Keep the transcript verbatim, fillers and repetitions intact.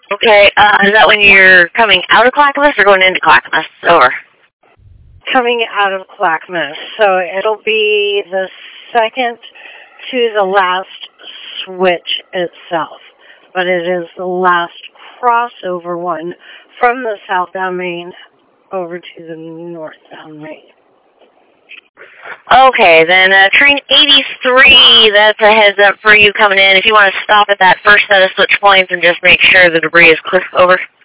Okay, uh, is that when you're coming out of Clackamas or going into Clackamas? Over. Coming out of Clackamas. So it'll be the second to the last switch itself. But it is the last crossover one from the southbound main over to the northbound main. Okay, then uh, train eighty-three, that's a heads up for you coming in. If you want to stop at that first set of switch points and just make sure the debris is clear. Over.